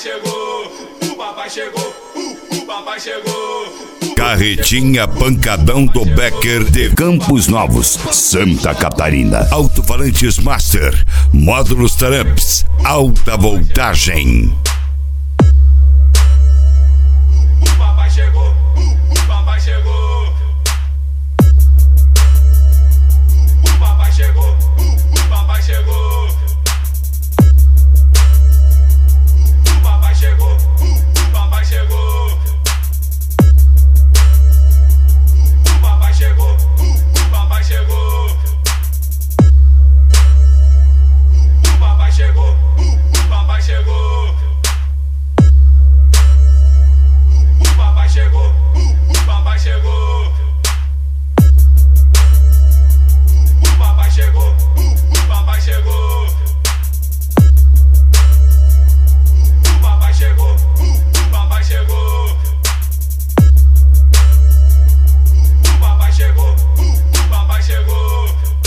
chegou, o papai chegou, o papai chegou. Carretinha Pancadão do Becker de Campos Novos, Santa Catarina. Alto-falantes Master, módulos Tramps, alta voltagem. O papai chegou, o papai chegou. O papai chegou, o papai chegou. O papai chegou, o papai chegou. O papai chegou, o papai chegou. O papai chegou, o papai chegou. O papai chegou, o papai chegou. O papai chegou, o papai chegou. O papai chegou, o papai chegou. O papai chegou, o papai chegou.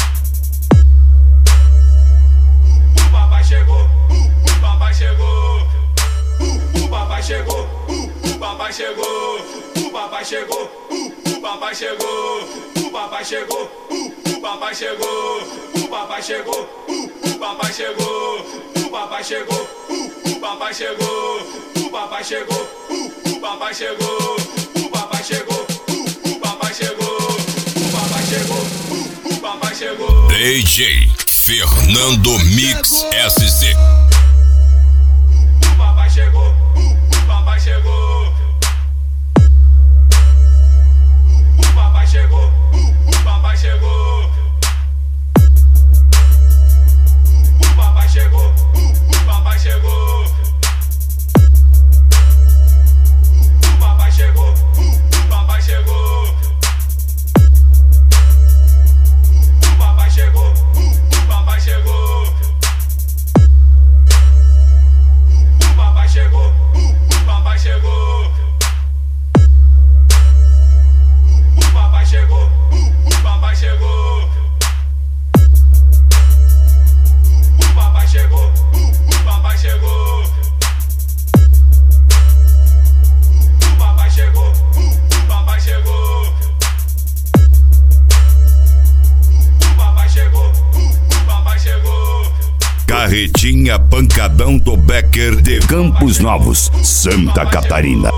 O papai chegou, o papai chegou. O papai chegou, o papai chegou. O papai chegou, o papai chegou. O papai chegou, o papai chegou. O papai chegou, o papai chegou. O papai chegou, o papai chegou. O papai chegou, o papai chegou. O papai chegou, o papai chegou. O papai chegou, o papai chegou. DJ Fernando Mix SC. O papai chegou, o papai chegou. O papai chegou, o papai chegou. O papai chegou, o papai chegou. O papai chegou, o papai chegou. O papai chegou, o papai chegou. O papai chegou, o papai chegou. O papai chegou, o papai chegou. O papai chegou, o papai chegou. O papai chegou, o papai chegou. O papai chegou, o papai chegou. Carretinha Pancadão do Becker de Campos Novos, Santa Catarina.